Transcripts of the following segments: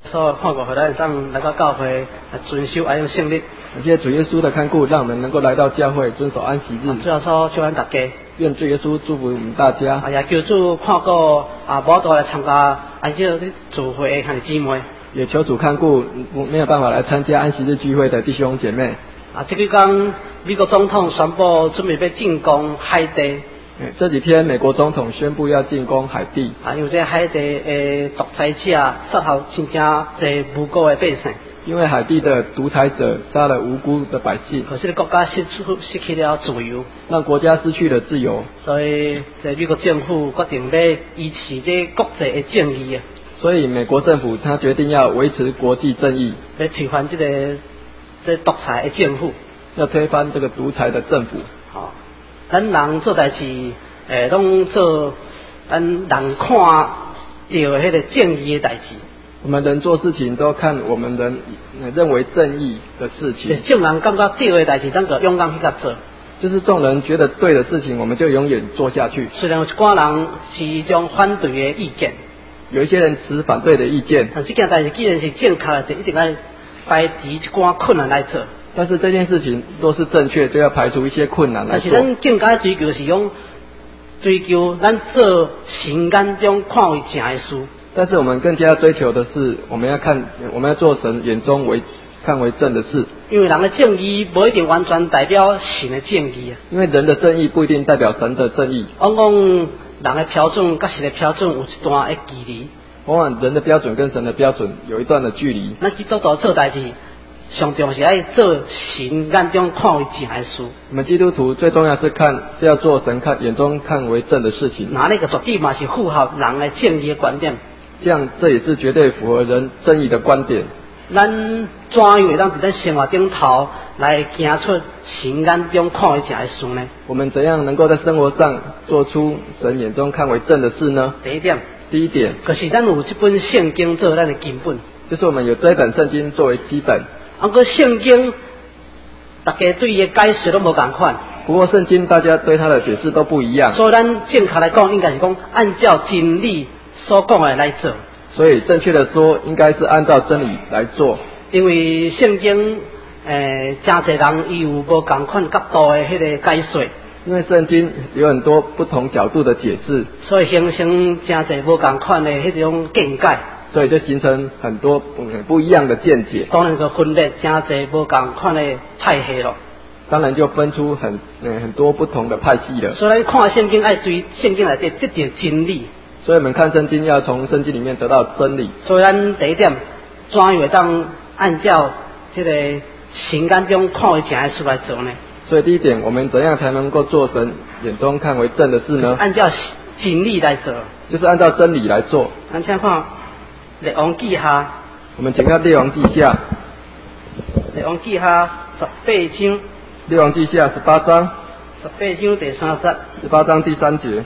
所看过，互咱当来到教会遵守爱用圣日。 感谢主耶稣的看顾，让我们能够来到教会遵守安息日。 主要说祝咱大家。 愿主耶稣祝福我们大家。 也求主看顾无多来参加安息日聚会的兄弟姊妹。 也求主看顾没有办法来参加安息日聚会的弟兄姐妹。 这几天美国总统宣布准备要进攻海地。 这几天美国总统宣布要进攻海地。 因为这海地的独裁者杀害真正侪无辜的百姓。 因为海地的独裁者杀了无辜的百姓， 可是国家失去了自由， 让国家失去了自由。 所以在美国政府决定要维持这国际的正义啊。 所以美国政府他决定要维持国际正义， 要推翻这独裁的政府， 要推翻这个独裁的政府。 咱人做代志，拢做咱人看到迄个正义的代志。 我们人做事情都看我们人认为正义的事情。 众人感觉对的代志，咱就勇敢去甲做。 就是众人觉得对的事情，我们就永远做下去。 虽然有一寡人是一种反对的意见， 有一些人持反对的意见， 但这件代志既然是正确的，就一定要排除一寡困难来做。 但是这件事情都是正确，就要排除一些困难来做。 但是咱更加追求是用追求咱做神眼中看为正的事。 但是我们更加追求的是，我们要做神眼中看为正的事。 因为人的正义不一定完全代表神的正义啊。 因为人的正义不一定代表神的正义。 往往人的标准跟神的标准有一段的距离。 往往人的标准跟神的标准有一段的距离。 咱基督徒做代志，上重是爱做神眼中看为正的事。 我们基督徒最重要是要做神眼中看为正的事情。 那个绝对嘛是符合人的正义的观点。 这也是绝对符合人正义的观点。 咱怎样会当在咱生活顶头来行出神眼中看为正的事呢？ 我们怎样能够在生活上做出神眼中看为正的事呢？第一点， 就是咱有这本圣经做咱的根本， 就是我们有这本圣经作为基本。 过圣经大家对伊的解释都无同款。 不过圣经大家对它的解释都不一样。 所以咱正确来讲，应该是讲按照真理所讲的来做。 所以正确的说，应该是按照真理来做。 因为圣经真侪人伊有无同款角度的迄个解说。 因为圣经有很多不同角度的解释， 所以形成真侪无同款的迄种见解。 所以就形成很多不一样的见解。 当然就分裂真侪无同款的派系咯。 当然就分出很多不同的派系了。 所以看圣经爱对圣经内底得到真理。 所以我们看圣经要从圣经里面得到真理。 所以咱第一点，怎样会当按照这个神眼中看为正的事来做呢？ 所以第一点，我们怎样才能够做神眼中看为正的事呢？ 按照真理来做， 就是按照真理来做。 咱先看列王记下， 我们请看列王记下， 列王记下18章， 列王记下18章 ，18章第3节 ，18章第3节。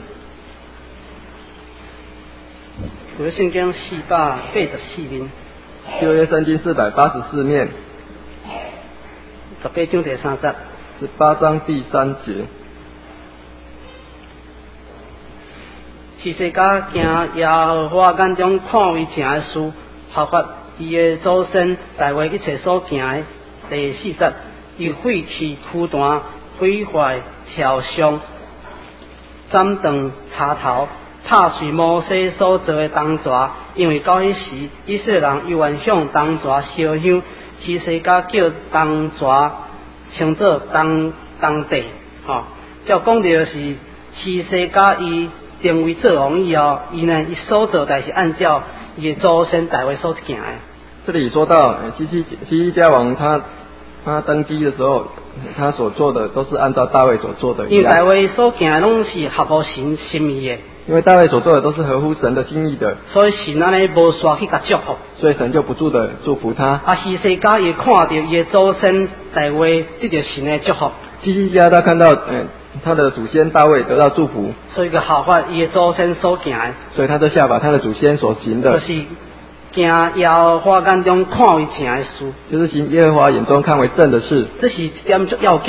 旧约圣经484面， 旧约圣经484面 ，18章第3节 ，18章第3节。 希西家行耶和华眼中看为正的事，效法伊的祖先大卫一切所行的。第4节，伊废弃枯坛，毁坏桥上，斩断插头，拍碎摩西所做的铜蛇，因为到迄时以色列人又愿向铜蛇烧香，希西家叫铜蛇称作铜地。照讲到是希西家伊定位做王以后，伊所做代是按照伊的祖先大卫所行的。 这里说到希西家王他登基的时候，他所做的都是按照大卫所做的一样。 因为大卫所行的拢是合乎神心意的。 因为大卫所做的都是合乎神的心意的。 所以神安尼无煞去甲祝福。 所以神就不住的祝福他。 希西家也看到伊的祖先大卫得到神的祝福。 希西家他看到他的祖先大卫得到祝福， 所以就效法伊的祖先所行的。 所以他就效法他的祖先所行的。 就是行耶和华眼中看为正的事， 就是行耶和华眼中看为正的事。 这是一点最要紧的。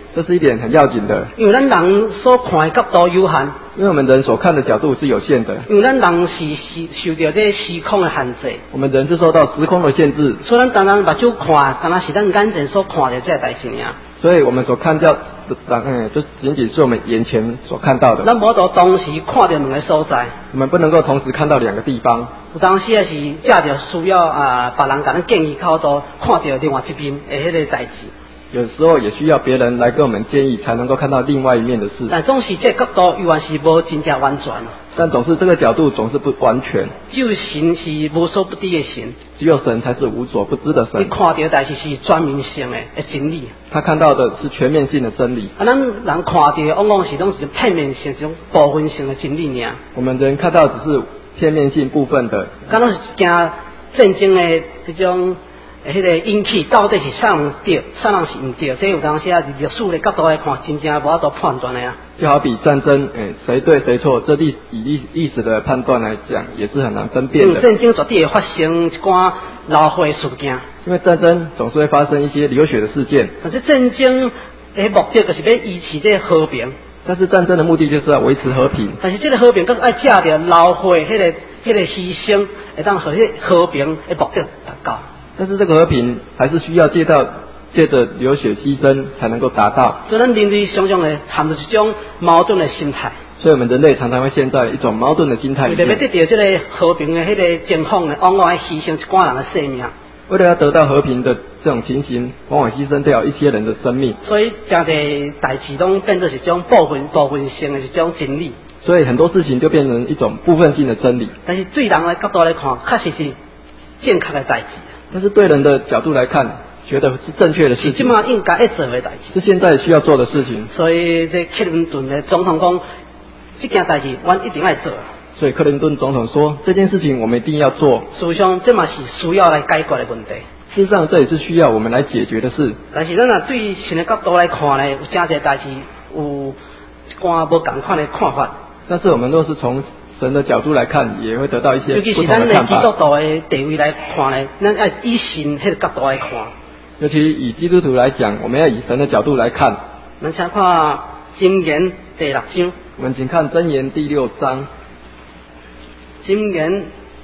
这是一点很要紧的， 因为咱人所看的角度有限， 因为我们人所看的角度是有限的， 因为咱人是受到这时空的限制， 我们人是受到时空的限制， 所以咱当然目睭看，当然是咱眼前所看到这个代志尔。 所以我们所看到就仅仅是我们眼前所看到的。 咱无得同时看到两个所在， 我们不能够同时看到两个地方。 有当时也是借着需要别人甲咱建议口度看到另外一面的迄个代志。 有时候也需要别人来跟我们建议，才能够看到另外一面的事。 但总是这个角度永远是无真正完全。 但总是这个角度总是不完全。 只有神是无所不知的神， 只有神才是无所不知的神。 你看到的代志是全面性的真理。 他看到的是全面性的真理。 咱人看到的往往是拢是片面性、一种部分性的真理尔。 我们人看到只是片面性部分的。 敢若是一件战争的这种。迄个引起到底是啥人对，啥人是唔对？这有当时啊，历史的角度来看，真正无法度判断的啊。 就好比战争，谁对谁错，这以历史的判断来讲，也是很难分辨的。 因为战争绝对会发生一寡流血事件。 因为战争总是会发生一些流血的事件。 但是战争的目的就是要维持这和平。 但是战争的目的就是要维持和平。 但是这个和平，更爱借着流血迄个牺牲，会当和迄和平的目的达到。 但是这个和平还是需要借着流血牺牲才能够达到。 所以咱人类常常会陷入一种矛盾的心态。 所以我们人类常常会陷在一种矛盾的心态里面。 为了要得到这个和平的迄个情况呢，往往要牺牲一寡人的生命。 为了要得到和平的这种情形，往往牺牲掉一些人的生命。 所以真侪代志都变作是一种部分性的一种真理。 所以很多事情就变成一种部分性的真理。 但是对人的角度来看，确实是正确的代志。 但是对人的角度来看，觉得是正确的事情， 是今嘛应该要做的代志， 是现在需要做的事情。 所以这克林顿的总统讲，这件代志我一定要做。 所以克林顿总统说，这件事情我们一定要做。 事实上，这嘛是需要来解决的问题。 事实上，这也是需要我们来解决的事。 但是咱若对神的角度来看呢，有真侪代志有一寡无同款的看法。 但是我们若是从神的角度来看，也会得到一些尤其不是咱的同的看法。 基督徒的地位来看呢，咱要以神迄个角度来看。 尤其以基督徒来讲，我们要以神的角度来看。 咱先看箴言第6章。 我们请看箴言第6章。 箴言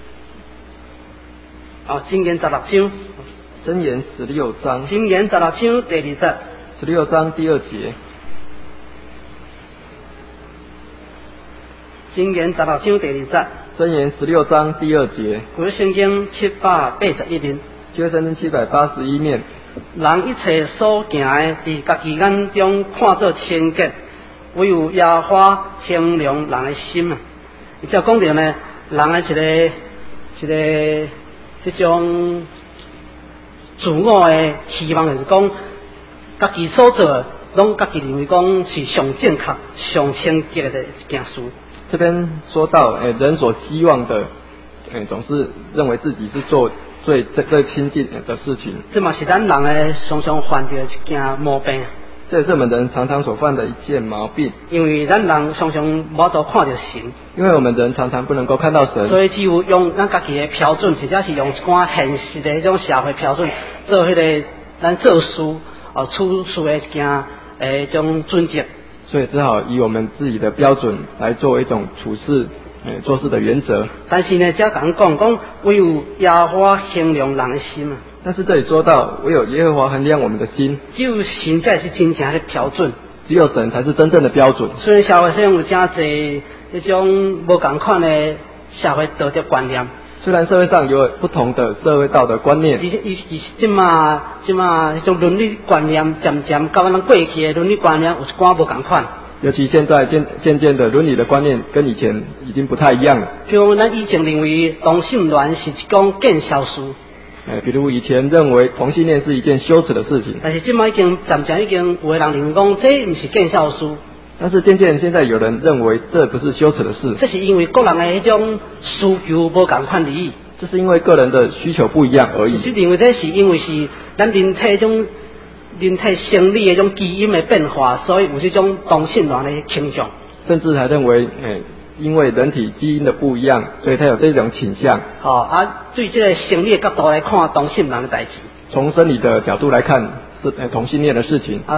16章。 箴言16章。 箴言16章第2節。 16章第2節。 箴言16章第2節。 箴言16章第2節。 舊聖經781面。 舊聖經781面。 人一切所行的，佇家己眼中看作清潔，唯有耶和華衡量人的心啊！伊就講到呢，人的一個這種自我的希望，就是講家己所做的，攏家己認為講是上正確、上清潔的一件事。 這邊說到，人所希望的，總是認為自己是做最親近的事情。 這嘛是咱人的常常犯的一件毛病。 這也是我們人常常所犯的一件毛病。 因為咱人常常無法度看到神。 因為我們人常常不能夠看到神。所以只有用咱家己的標準，或者是用一寡現實的迄種社會標準，做迄個咱做事處事的一件迄種準則。所以只好以我們自己的標準來作為一種處事做事的原則。 但是呢，這講唯有耶和華衡量人的心啊。 但是這裡說到，唯有耶和華衡量我們的心。 只有神才是真正的標準。 只有神才是真正的標準。 雖然社會上有真濟這種無同款的社會道德觀念。 雖然社會上有不同的社會道德觀念。 即嘛迄種倫理觀念漸漸跟咱過去的倫理觀念有一寡無同款。 尤其現在漸漸的倫理的觀念跟以前已經不太一樣了。 譬如咱以前認為同性戀是一種見笑事。 比如以前認為同性戀是一件羞恥的事情。 但是現在漸漸已經有的人認為講，這不是見笑事。 但是漸漸現在有人認為這不是羞恥的事。 這是因為個人的迄種需求無同款而已。 這是因為個人的需求不一樣而已。 就認為這是因為是咱人體種人體生理的種基因的變化，所以有這種同性戀的傾向。 甚至還認為，因為人體基因的不一樣，所以他有這種傾向。 對這個生理的角度來看，同性戀的代志。 從生理的角度來看，是同性戀的事情。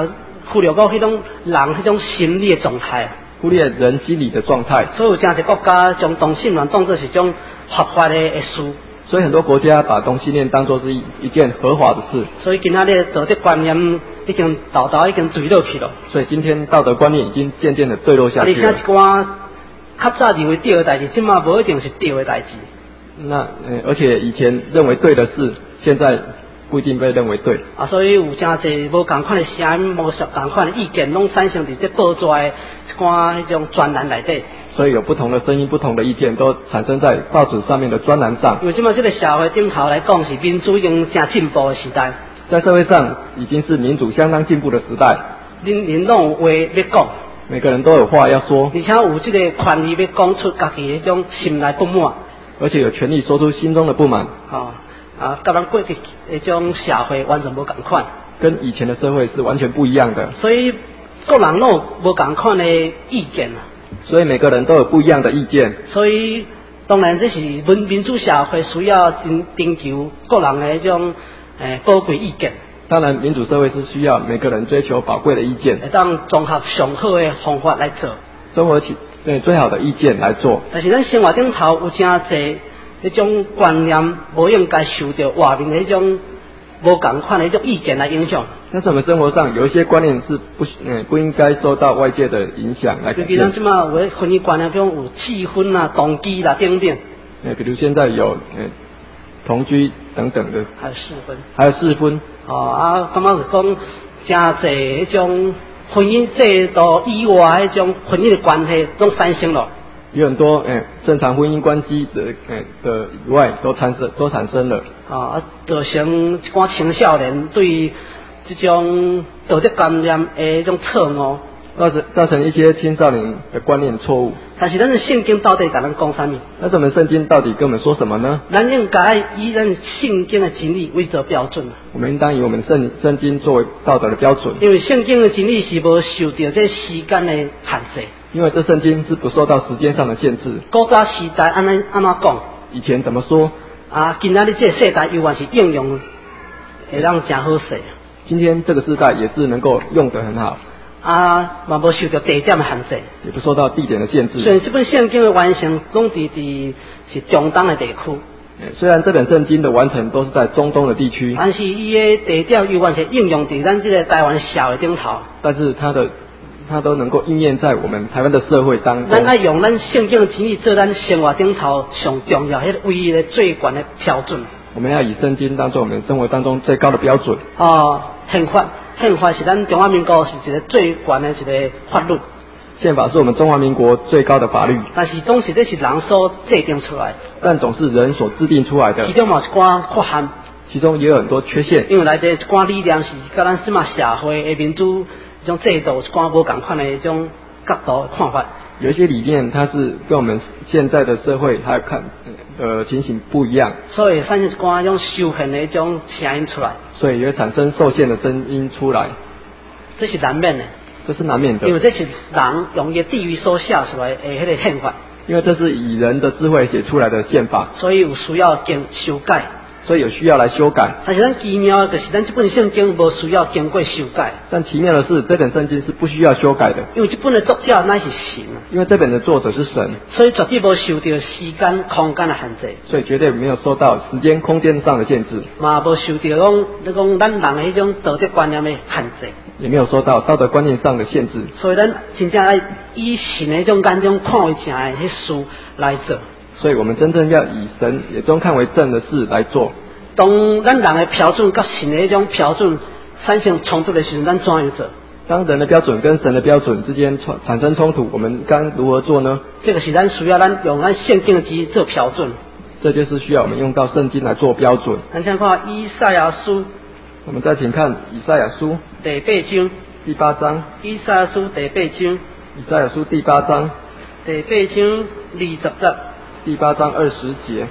忽略到迄种人迄种心理的状态， 忽略人心理的状态。 所以有真侪国家将同性恋当作是种合法的事。 所以很多国家把同性恋当作是一件合法的事。 所以今仔日道德观念已经已经坠落去了。 所以今天道德观念已经渐渐的坠落下去了。 而且一寡较早认为对的代志，即马无一定是对的代志。 那而且以前认为对的事，现在不一定被认为对。 所以有真侪无同款的声音，无同款的意见，拢产生伫这报纸的一寡迄种专栏内底。 所以有不同的声音、不同的意见，都产生在报纸上面的专栏上。 因为即马这个社会顶头来讲，是民主已经真进步的时代。 在社会上已经是民主相当进步的时代。 人拢有话要讲， 每个人都有话要说， 而且有这个权利要讲出家己的迄种心内不满， 而且有权利说出心中的不满。 跟咱过去迄种社会完全无同款， 跟以前的社会是完全不一样的。 所以各人拢有无同款的意见啊。 所以每个人都有不一样的意见。 所以当然这是民主社会需要征求各人的迄种宝贵意见。 当然，民主社会是需要每个人追求宝贵的意见， 会当综合上好的方法来做， 综合起最好的意见来做。 但是咱生活顶头有真侪迄种观念，无应该受到外面的迄种无同款的迄种意见来影响。 但是我们生活上有一些观念是不应该受到外界的影响来改变。 比如咱即马有的婚姻观念，比如有契婚啦、同居啦等等。 比如现在有同居等等的， 还有试婚，感觉是讲真侪迄种婚姻制度以外迄种婚姻的关系都产生了。 有很多正常婚姻关系的以外都产生了。 造成一寡青少年对这种道德观念的迄种错误， 造成一些青少年的观念错误。 但是咱的圣经到底甲咱讲啥物？ 但是我们圣经到底跟我们说什么呢？ 咱应该以咱圣经的真理为做标准。 我们应当以我们圣经作为道德的标准。 因为圣经的真理是无受到这时间的限制。 因为这圣经是不受到时间上的限制。 古早时代安怎讲？ 以前怎么说？ 今仔日这世代永远是应用会让真好势。 今天这个时代也是能够用得很好。 嘛无受到地点的限制， 也不受到地点的限制。 虽然这本圣经的完成拢伫是中东的地区， 虽然这本圣经的完成都是在中东的地区， 但是伊的地点永远是应用伫咱这个台湾社会顶头。 但是它都能够应验在我们台湾的社会当中。 咱爱用咱圣经的真理做咱生活顶头上重要、迄个唯一的最高的标准。 我们要以圣经当做我们生活当中最高的标准。 宪法是咱中华民国是一个最高的一个法律。 宪法是我们中华民国最高的法律。 但是总是这是人所制定出来。 但总是人所制定出来的。 其中有一寡缺陷。 其中也有很多缺陷。 因为内底一寡理念是甲咱即马社会的民主这种制度一寡无同款的一种角度的看法。 有一些理念它是跟我们现在的社会还有情形不一样，所以产生一寡种受限的一种声音出来， 所以也会产生受限的声音出来， 这是难免的， 这是难免的， 因为这是人用伊地域所写出来的迄个宪法， 因为这是以人的智慧写出来的宪法， 所以有需要修改。 所以有需要来修改。 但是咱奇妙的就是咱这本圣经无需要经过修改。 但奇妙的是，这本圣经是不需要修改的。 因为这本的作者乃是神啊。 因为这本的作者是神， 所以绝对无受到时间、空间的限制。 所以绝对没有受到时间、空间上的限制。 嘛无受到讲咱人的迄种道德观念的限制。 也没有受到道德观念上的限制。 所以咱真正要以神的迄种眼中看为正的迄事来做。 所以我们真正要以神眼中看为正的事来做。 当咱人的标准跟神的迄种标准产生冲突的时候，咱怎样做？ 当人的标准跟神的标准之间产生冲突，我们该如何做呢？ 这个是咱需要咱用咱圣经的基做标准。 这就是需要我们用到圣经来做标准。 咱先看以赛亚书。 我们再请看以赛亚书第8章。 第8章。 以赛亚书第8章。 以赛亚书第8章。 第8章20节。 第8章20节。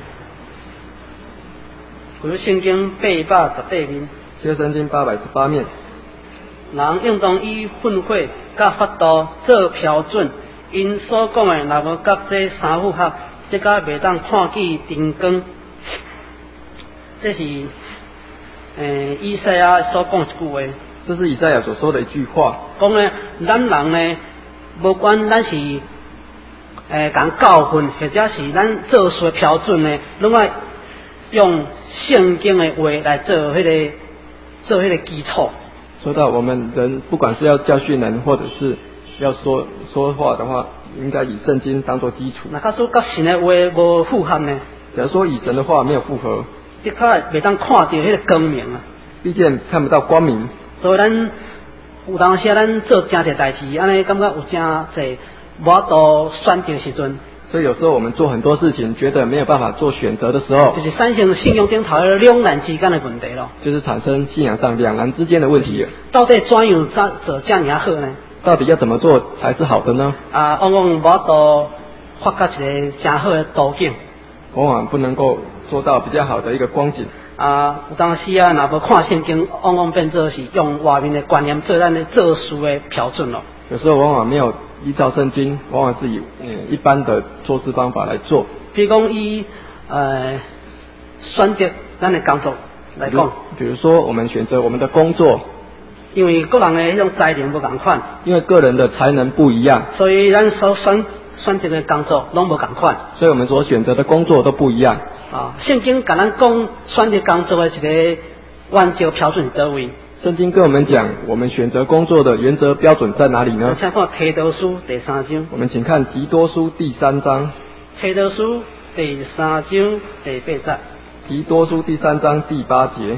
旧圣经818面。 旧圣经818面。 人应当以愤悔甲法度做标准，因所讲的若无甲这三符合，这甲袂当看见灯光。这是以赛亚所讲一句话。 这是以赛亚所说的一句话。 讲呢，咱人呢，无管咱是讲教训，或者是咱做事标准呢，拢要用圣经的话来做迄个基础。 说到我们人，不管是要教训人，或者是要说话的话，应该以圣经当作基础。 那假使甲神的话无符合呢？ 假如说以神的话没有符合， 的确袂当看到迄个光明啊。 毕竟看不到光明。 所以咱有当时咱做真侪代志，安尼感觉有真侪无法度选择时阵。 所以有时候我们做很多事情，觉得没有办法做选择的时候， 就是产生信仰顶头的两难之间的问题咯。 就是产生信仰上两难之间的问题了。 到底怎样做这样好呢？ 到底要怎么做才是好的呢？ 往往无法度发觉一个真好的途径。 往往不能够做到比较好的一个光景。 有当时若无看圣经，往往变作是用外面的观念做咱的做事的标准咯。 有时候往往没有依照圣经，往往是以一般的做事方法来做。 比如讲选择咱的工作来讲， 比如说我们选择我们的工作， 因为个人的迄种才能不同款， 因为个人的才能不一样， 所以咱所选择的工作拢无同款， 所以我们所选择的工作都不一样。 圣经甲咱讲选择工作的一个原则标准是倒位？ 圣经跟我们讲，我们选择工作的原则标准在哪里呢？ 请看提多书第3章。 我们请看提多书第3章。 提多书第3章第8节。 提多书第3章第8节。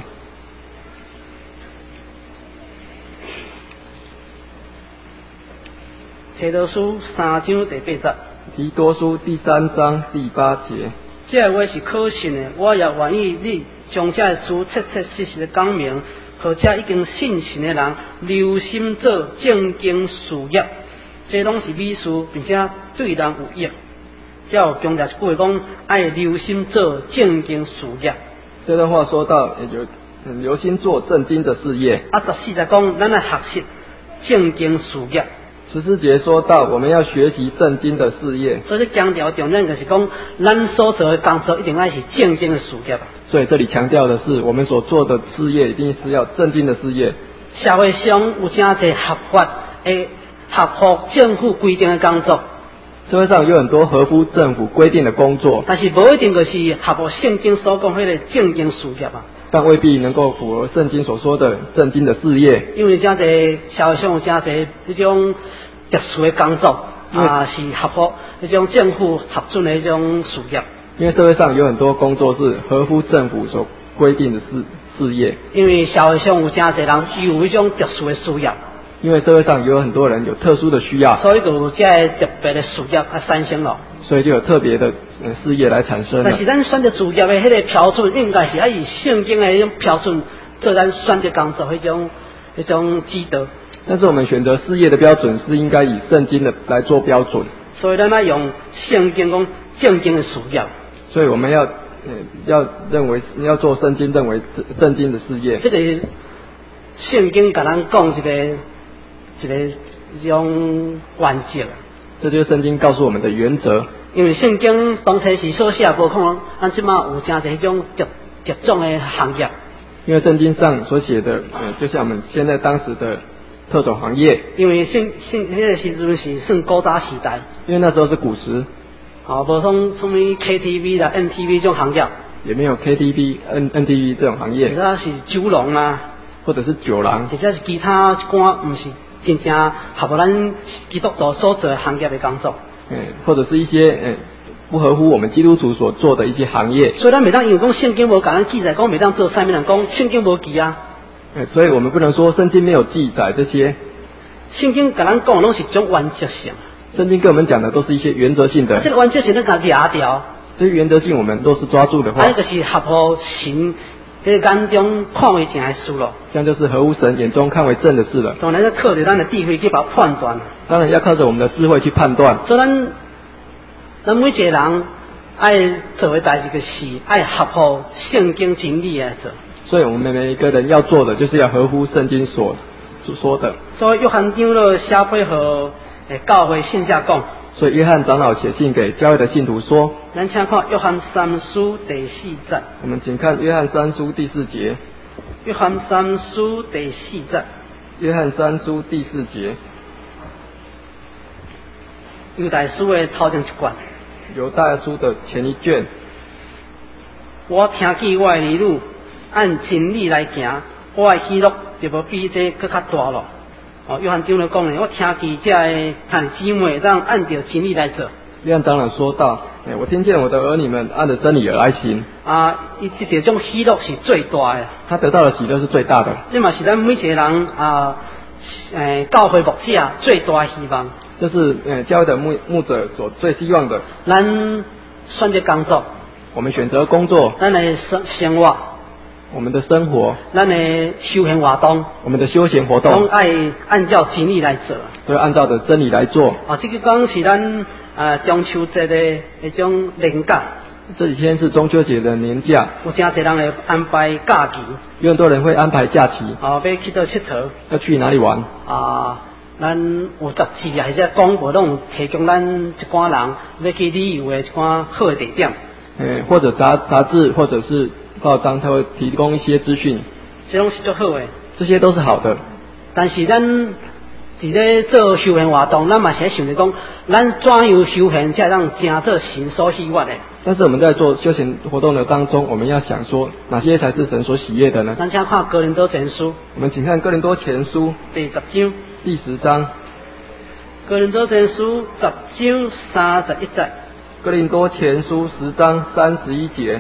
提多书3章第8节。 提多书第3章第8节。 这话是可信的，我也愿意你将这书切切实实的讲明，或者已经信神的人留心做正经事业，这拢是美事，并且对人有益。才有强调一句话讲，爱留心做正经事业。 这段话说到，有留心做正经的事业。 14节讲，咱来学习正经事业。 14节说到，我们要学习正经的事业。 所以强调重点就是讲，咱所做的工作一定要是正经的事业。 所以这里强调的是，我们所做的事业一定是要正经的事业。 社会上有真侪合法的、合乎政府规定的工作。 社会上有很多合乎政府规定的工作， 但是不一定就是合乎圣经所讲迄个正经事业啊。 但未必能够符合圣经所说的正经的事业。 因为真侪社会上有真侪这种特殊的工作是合乎这种政府核准的这种事业。 因为社会上有很多工作是合乎政府所规定的事业。 因为社会上有真侪人有一种特殊的需要。 因为社会上有很多人有特殊的需要， 所以就有这特别的事业产生了。 所以就有特别的事业来产生了。 但是咱选择事业的迄个标准，应该是要以圣经的迄种标准做咱选择工作迄种指导。 但是我们选择事业的标准是应该以圣经的来做标准。 所以咱要用圣经讲正经的事业。 所以我们要认为要做圣经认为正经的事业。 这个圣经甲咱讲一种原则。 这就是圣经告诉我们的原则。 因为圣经当初是所写无可能，咱即马有真侪迄种特种的行业。 因为圣经上所写的，就像我们现在当时的特种行业。 因为迄个时阵是算古早时代。 因为那时候是古时。 无像什么 KTV 啦、NTV 这种行业。 也没有 KTV、NTV 这种行业。 或者是酒廊啊， 或者是酒廊， 或者是其他一寡不是真正合乎咱基督徒所做的行业的工作。 或者是一些不合乎我们基督徒所做的一些行业。 所以咱每当因为讲圣经无甲咱记载讲每当做啥物人讲圣经无记啊。 所以我们不能说圣经没有记载这些。 圣经甲咱讲拢是种原则性。 圣经跟我们讲的都是一些原则性的。 这个原则性咱甲抓掉。 这些原则性我们都是抓住的话。 那就是合乎神在眼中看为正的事咯。 这样就是合乎神眼中看为正的事了。 当然要靠着咱的智慧去把它判断。 当然要靠着我们的智慧去判断。 所以咱每一个人爱做的代志就是爱合乎圣经真理来做。 所以我们每一个人要做的就是要合乎圣经所说的。 所以约翰长老写配合教会信者讲。 所以约翰长老写信给教会的信徒说。 咱请看约翰3书第4节。 我们请看约翰3书第4节。 约翰3书第4节。 约翰三书第4节， 犹大书的头前一卷。 犹大书的前一卷。 我听见我的儿女按真理来行，我的喜乐就无比这更较大咯。约翰长老讲的，我听见这的兄姊妹当按照真理来做。 约翰长老说道：我听见我的儿女们按着真理而来行。 这种喜乐是最大的。 他得到的喜乐是最大的。 这嘛是咱每一个人教会牧者最大的希望。 这是教会的牧者所最希望的。 咱选择工作， 我们选择工作， 咱的生活， 我们的生活， 咱的休闲活动， 我们的休闲活动， 都爱按照真理来做， 都要按照着真理来做。 这个讲是咱中秋节的那种年假。 这几天是中秋节的年假， 有真侪人会安排假期， 有很多人会安排假期， 要去到佚佗， 要去哪里玩？ 咱有杂志或者广播拢提供咱一般人要去旅游的一寡好的地点。 或者杂志或者是报章，它会提供一些资讯， 这拢是最好的， 这些都是好的。 但是咱伫咧做休闲活动，咱嘛是想着讲，咱怎样休闲才让真做神所喜悦的。 但是我们在做休闲活动的当中，我们要想说哪些才是神所喜悦的呢？ 咱请看哥林多前书， 我们请看哥林多前书第10章， 第10章。 哥林多前书10章31节。 哥林多前书10章31节。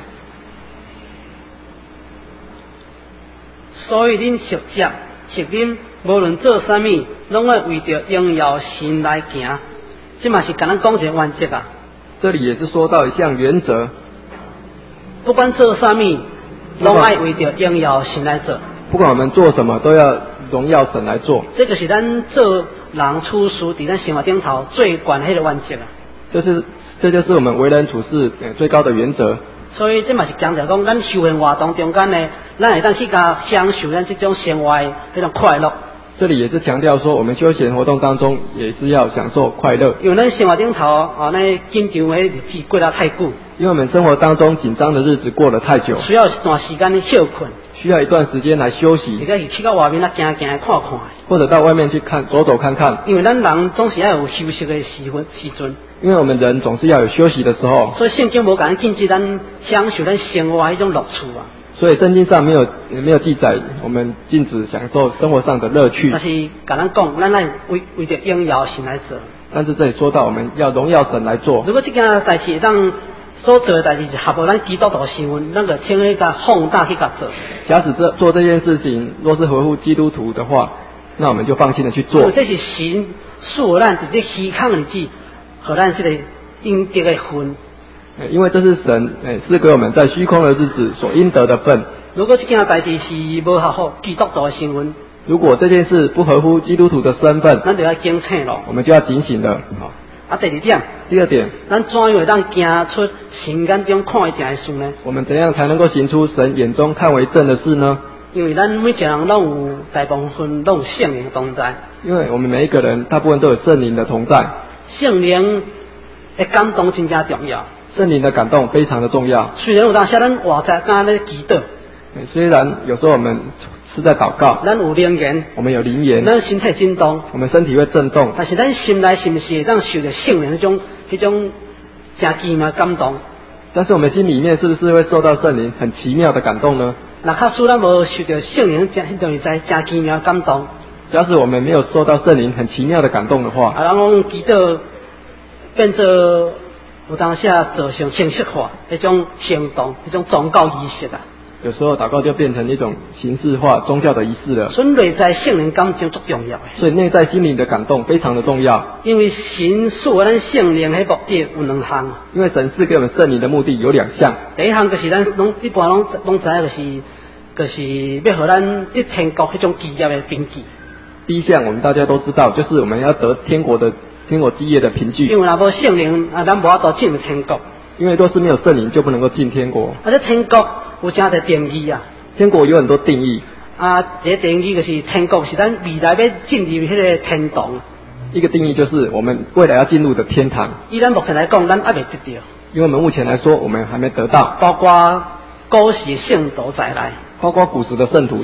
所以恁属者，属恁无论做啥物，拢要为着荣耀神来行。这嘛是跟咱讲一个原则啊。 这里也是说到一项原则， 不管做啥物，拢爱为着荣耀神来做。 不管我们做什么，都要荣耀神来做。 这就是咱做人处事伫咱生活顶头最关迄个原则啊。 这就是我们为人处事最高的原则。 所以这嘛是强调讲，咱休闲活动中间呢，咱会当去甲享受咱这种生活的迄种快乐。 这里也是强调说，我们休闲活动当中也是要享受快乐。 因为咱生活顶头那紧张的日子过得太久。 因为我们生活当中紧张的日子过得太久， 需要一段时间的休困， 需要一段时间来休息， 或者是去到外面来行行看看， 或者到外面去走走看看。 因为咱人总是要有休息的时阵。 因为我们人总是要有休息的时候。 所以圣经无讲禁止咱享受咱生活的一种乐趣啊。 所以圣经上没有记载我们禁止享受生活上的乐趣。 但是跟咱讲，咱来为着荣耀神来做。 但是这里说到我们要荣耀神来做。 如果这件代志当所做的代志是合乎咱基督徒的身份，咱就请那个放大去甲做。 假使做这件事情若是合乎基督徒的话，那我们就放心的去做。 这是神赐咱在这虚空的日子，和咱这个应得的份。 因为这是神赐给我们在虚空的日子所应得的份。 如果这件代志是无合乎基督徒的身份， 如果这件事不合乎基督徒的身份， 咱就要警醒咯。 我们就要警醒了。 第二点， 第二点， 咱怎样会当行出神眼中看为正的事呢？ 我们怎样才能够行出神眼中看为正的事呢？ 因为咱每一个人拢有大部分拢有圣灵同在。 因为我们每一个人大部分都有圣灵的同在。 圣灵的感动真正重要。 圣灵的感动非常的重要。 虽然有当时咱活在刚咧祈祷， 虽然有时候我们是在祷告， 咱有灵言， 我们有灵言， 咱身体震动， 我们身体会震动， 但是咱心内是不是会当受着圣灵迄种真奇妙感动？ 但是我们心里面是不是会受到圣灵很奇妙的感动呢？ 那假使咱无受着圣灵迄种在真奇妙感动， 假使我们没有受到圣灵很奇妙的感动的话， 咱讲祈祷变做有当时做上形式化迄种行动，迄种宗教仪式啊。 有时候祷告就变成一种形式化宗教的仪式了。 所以内在圣灵感情最重要的。 所以内在心灵的感动非常的重要。 因为神赐咱圣灵的目的有2项。 因为神赐给我们圣灵的目的有2项。 第一项就是咱一般拢知影，就是要互咱入天国迄种基业的凭据。 第一项我们大家都知道，就是我们要得天国基业的凭据。 因为若无圣灵咱无法度进入天国。 因为若是没有圣灵，就不能够进天国。 这天国有真侪定义啊。 天国有很多定义。 一个定义就是天国是咱未来要进入迄个天堂。 一个定义就是我们未来要进入的天堂。 以咱目前来讲，咱还未得到。 因为我们目前来说，我们还没得到。 包括古时的圣徒再来。 包括古时的圣徒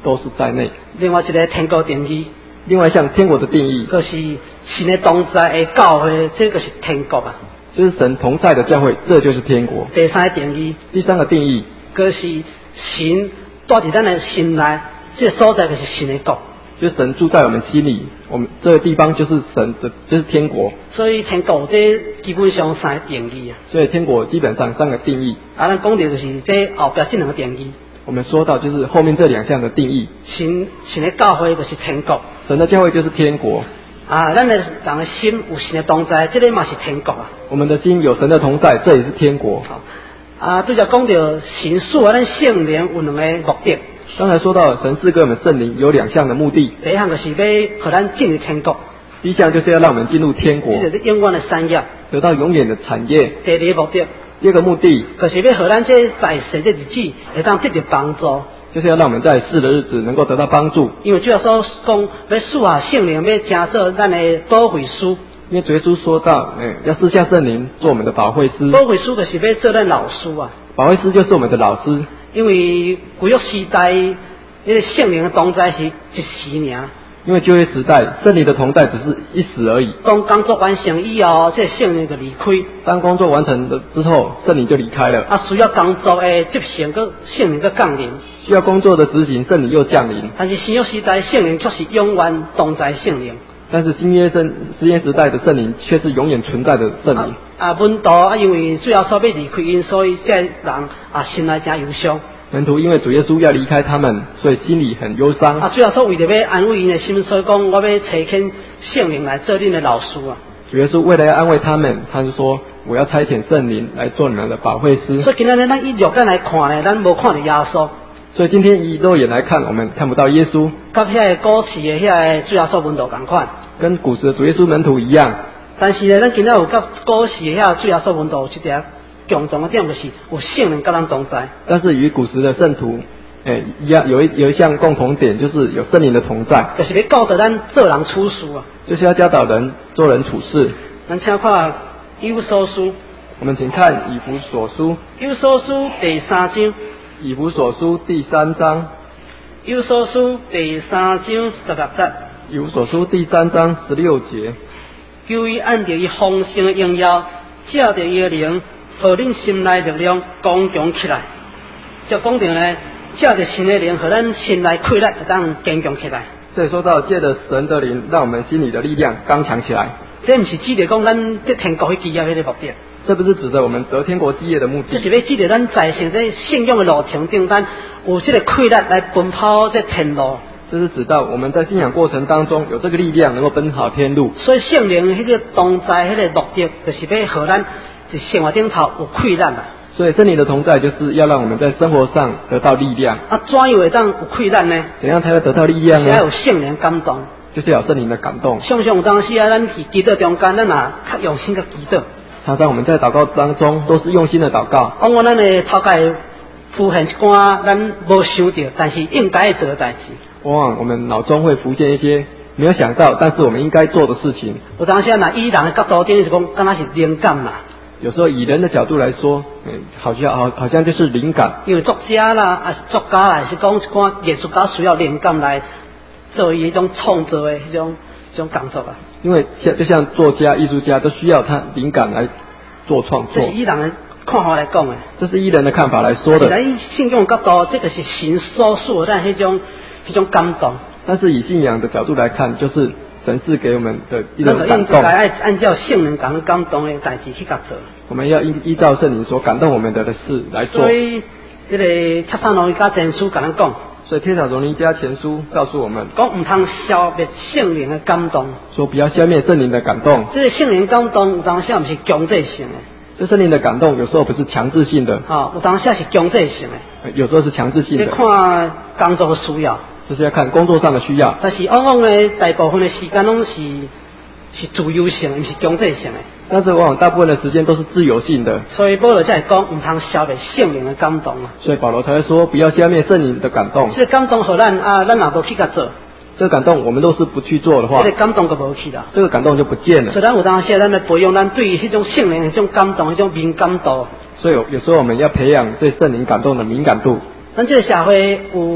都是在内。 另外一个天国定义， 另外像天国的定义， 就是神的同在的教会，这个是天国啊。 就是神同在的教会，这就是天国。 第三个定义， 第三个定义， 就是神住在咱的心内，这个所在就是神的国。 就是神住在我们心里，我们这个地方就是神的，就是天国。 所以天国这基本上三个定义啊。 所以天国基本上三个定义。 咱讲到就是这后边这两个定义。 我们说到就是后面这两项的定义。 神的教会就是天国。 神的教会就是天国。 咱的人的心有神的同在，这个嘛是天国啊。 我们的心有神的同在，这也是天国。 对着讲到神赐我咱圣灵有两个目的。 刚才说到神赐给我们圣灵有两项的目的。 第一项就是要让咱进入天国。 第一项就是要让我们进入天国， 这就是永远的产业， 得到永远的产业。 第二个目的， 第二个目的就是要让咱这在世这日子会当得到帮助， 就是要让我们在世的日子能够得到帮助。 因为主要说讲要赐下圣灵，要加做咱的保惠师。 因为主耶稣说到，要赐下圣灵做我们的保惠师。 保惠师就是要做咱老师啊。 保惠师就是我们的老师。 因为旧约时代，那个圣灵的同在是一时尔。 因为旧约时代，圣灵的同在只是一时而已。 当工作完成以后，这圣灵就离开。 当工作完成了之后，圣灵就离开了。 需要工作的执行，个圣灵个降临。 需要工作的执行，圣灵又降临。 但是新约时代圣灵却是永远同在圣灵。 但是新约时代的圣灵却是永远存在的圣灵。 门徒因为主要说要离开因，所以这人心内真忧伤。 门徒因为主耶稣要离开他们，所以心里很忧伤。 主要说为了要安慰因的心，所以讲我要差遣圣灵来做恁的老师啊。 主耶稣为了要安慰他们，他就说我要差遣圣灵来做你们的保惠师。 所以今天咱以肉眼来看呢，咱无看到耶稣。 所以今天以肉眼来看，我们看不到耶稣。 跟那个古时的那个主耶稣门徒同款。 跟古时的主耶稣门徒一样。 但是呢，咱今天有跟古时的那主耶稣门徒一条共同的点，就是有圣灵跟咱同在。 但是与古时的圣徒，一样有一项共同点，就是有圣灵的同在。 就是要教导咱做人处事啊。 就是要教导人做人处事。 咱请看以弗所书。我们请看以弗所书。 以弗所书第3章。 以弗所书第3章。 以弗所书第3章16节。 以弗所书第3章16节。 求伊按照伊丰盛的荣耀，借着伊的灵，互恁心内力量刚强起来。就讲到呢，借着神的灵，互咱心内快乐，会当坚强起来。 这里说到借着神的灵，让我们心里的力量刚强起来。 这不是指着讲咱得天国去基业迄个目的。 这不是指着我们得天国基业的目的。 这是要指着咱在生在信仰的路程中，咱有这个快乐来奔跑这天路。 这是指到我们在信仰过程当中有这个力量，能够奔跑天路。 所以圣灵迄个同在迄个目的，就是要互咱在生活顶头有快乐啊。 所以圣灵的同在，就是要让我们在生活上得到力量。 怎样会当有快乐呢？ 怎样才会得到力量呢？ 就是要有圣灵感动。 就是要有圣灵的感动。 常常有当时咱伫祈祷中间，咱也较用心个祈祷。 常常我们在祷告当中都是用心的祷告。 往往咱的头盖浮现一寡咱无想到，但是应该做的代志。 往往我们脑中会浮现一些没有想到，但是我们应该做的事情。 有当时以人的角度，就是讲，敢若是灵感嘛。 有时候以人的角度来说，好像就是灵感。 因为作家啦，作家啦，是讲一寡艺术家需要灵感来做一种创作的这种工作啊。 因为就像作家、艺术家都需要他灵感来做创作。 这是以人的看法来讲的。 这是以人的看法来说的。 在信仰角度，这个是神所赐的，迄种感动。 但是以信仰的角度来看，就是神赐给我们的一种感动。 按照圣灵感动的代志去做。 我们要依照圣灵所感动我们的事来做。 所以，这个帖撒罗尼迦前书跟咱讲。 所以帖撒罗尼迦前书告诉我们， 讲唔通消灭圣灵的感动。 说不要消灭圣灵的感动。 这个圣灵感动有当时不是强制性的。 这圣灵的感动有时候不是强制性的。 有当时是强制性的。 有时候是强制性的。 这看工作的需要。 这是要看工作上的需要。 但是往往呢，大部分的时间拢是自由性的，不是强制性的。 但是往往大部分的时间都是自由性的。 所以保罗才会讲唔通消灭圣灵的感动啊。 所以保罗才会说不要消灭圣灵的感动。 这个感动互咱咱也无去甲做。 这个感动我们都是不去做的话， 这个感动就无去了。 这个感动就不见了。 所以咱有当时咱来培养咱对于迄种圣灵、迄种感动、迄种敏感度。 所以有时候我们要培养对圣灵感动的敏感度。 咱这个社会有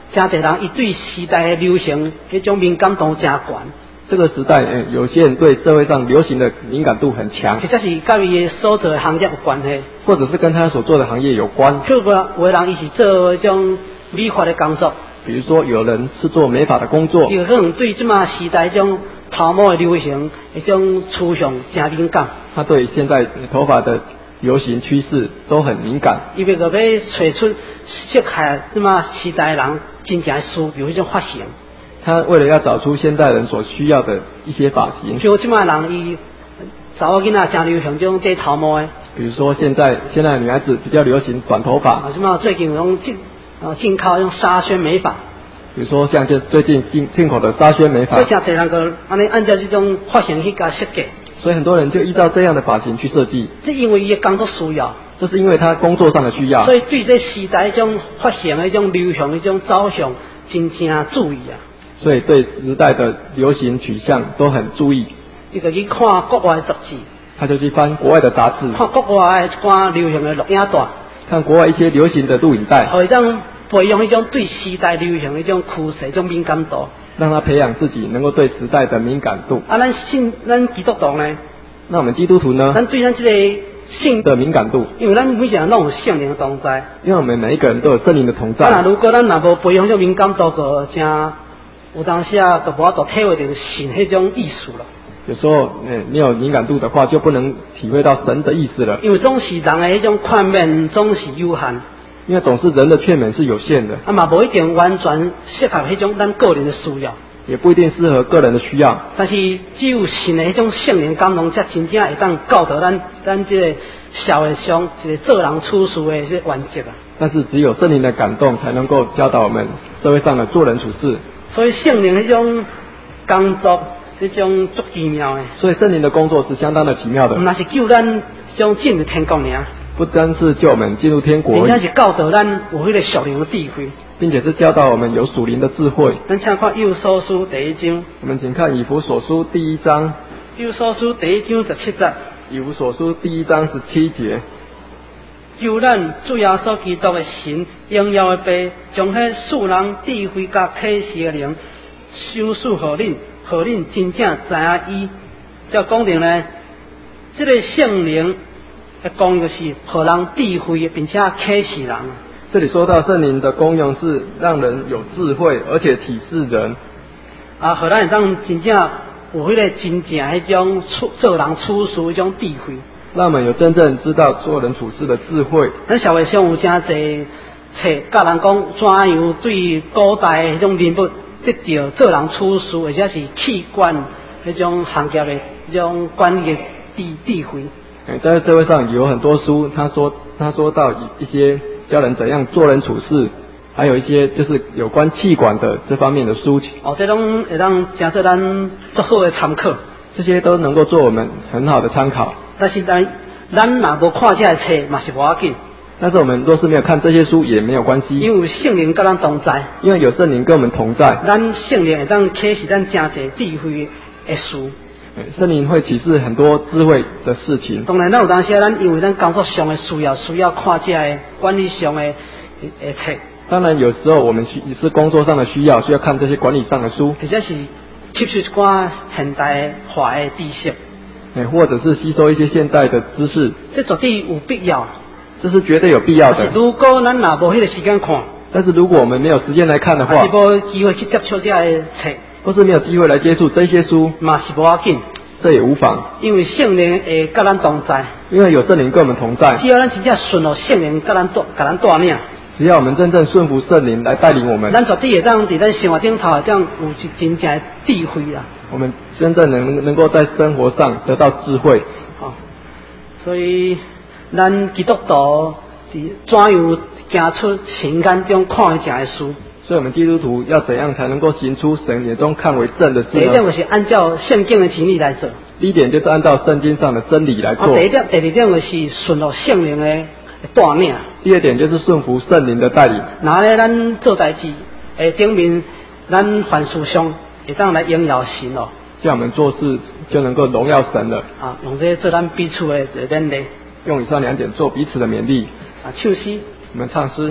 真侪人伊对时代的流行迄种敏感度真悬。 这个时代，有些人对社会上流行的敏感度很强， 或者是甲伊所做的行业有关系， 或者是跟他所做的行业有关。 譬如有的人伊是做迄种美发的工作， 比如说有人是做美发的工作， 伊可能对即马时代迄种头毛的流行迄种趋向真敏感。 他对现在头发的流行趋势都很敏感。 伊要找出适合即马时代人真正需要迄种发型。 他为了要找出现代人所需要的一些发型， 像即马人伊查某囡仔真流行种戴头毛的， 比如说现在的女孩子比较流行短头发， 即马最近有种进口用沙宣美发， 比如说像最近进口的沙宣美发， 所以真侪人个安尼按照这种发型去甲设计， 所以很多人就依照这样的发型去设计， 这因为伊的工作需要， 这是因为他工作上的需要， 所以对这时代迄种发型、迄种流行、迄种走向真正注意啊。 所以对时代的流行取向都很注意。 伊就去看国外的杂志， 他就去翻国外的杂志， 看国外的一寡流行的录影带， 看国外一些流行的录影带， 互伊种培养迄种对时代流行迄种趋势、迄种敏感度， 让他培养自己能够对时代的敏感度。 啊，咱基督徒呢？ 那我们基督徒呢？ 咱对咱这个性的敏感度， 因为咱每一个人都有圣灵的同在， 因为我们每一个人都有圣灵的同在。 如果咱若无培养这种敏感度，个真有当时啊，就无法度体会到神迄种意思了。 有时候，没有敏感度的话，就不能体会到神的意思了。 因为总是人的迄种宽免总是有限， 因为总是人的劝勉是有限的， 啊嘛无一定完全适合迄种咱个人的需要， 也不一定适合个人的需要。 但是只有神的迄种圣灵感动，才真正会当教导咱这个社会上一个做人处事的这原则啊。 但是只有圣灵的感动，才能够教导我们社会上的做人处事。 所以圣灵迄种工作，这种足奇妙的。 所以圣灵的工作是相当的奇妙的。 那是救咱种进入天国尔， 不单是救我们进入天国， 并且是教导咱有迄个属灵的智慧， 并且是教导我们有属灵的智慧。 咱请看以弗所书第1章。 我们请看以弗所书第1章。 以弗所书第1章17节。 以弗所书第1章17节。 求咱主耶稣基督的神荣耀的父，将迄世人智慧甲启示的灵收赐互恁，互恁真正知影伊。才讲到呢，这个圣灵的功用是互人智慧，并且启示人。 这里说到圣灵的功用是让人有智慧，而且启示人。 啊，互咱会当真正有迄个真正迄种做人处事迄种智慧。 让我们有真正知道做人处事的智慧。 咱社会上有真侪册教人讲怎样对古代迄种人物得到做人处事，或者是器官迄种行业的迄种管理的智慧。 在社会上有很多书，他说到一些教人怎样做人处事，还有一些就是有关气管的这方面的书。 这种会当真做咱足好的参考。 这些都能够做我们很好的参考。 但是咱若无看这册嘛是无要紧。 但是我们若是没有看这些书也没有关系， 因为圣灵跟咱同在， 因为有圣灵跟我们同在， 咱圣灵会当启示咱真侪智慧的事。 圣灵会启示很多智慧的事情。 当然，咱有当时咱因为咱工作上的需要看这个管理上的册。 当然，有时候我们是工作上的需要看这些管理上的书， 或者是吸收一寡现代化的知识。 或者是吸收一些现代的知识， 这绝对有必要， 这是绝对有必要的。 如果咱若无迄个时间看， 但是如果我们没有时间来看的话， 是无机会去接触这个册， 或是没有机会来接触这些书， 嘛是无要紧， 这也无妨。 因为圣灵会跟咱同在， 因为有圣灵跟我们同在， 只要咱真正顺服圣灵，跟咱带领。 只要我们真正顺服圣灵来带领我们， 咱绝对会当在咱生活顶头会当有一真正的智慧啦。 我们真正能够在生活上得到智慧。 所以咱基督徒是怎样行出神眼中看为正的事？ 所以我们基督徒要怎样才能够行出神眼中看为正的事呢？ 第一点就是按照圣经的真理来做。 第一点就是按照圣经上的真理来做。 第二点就是顺服圣灵的带领。 第二点就是顺服圣灵的带领。 那咧，咱做代志，证明咱凡事上会当来荣耀神咯。 这样我们做事就能够荣耀神了。 用这做咱彼此的勉励。 用以上2点做彼此的勉励。 唱诗， 我们唱诗。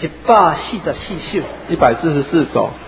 144首， 144首，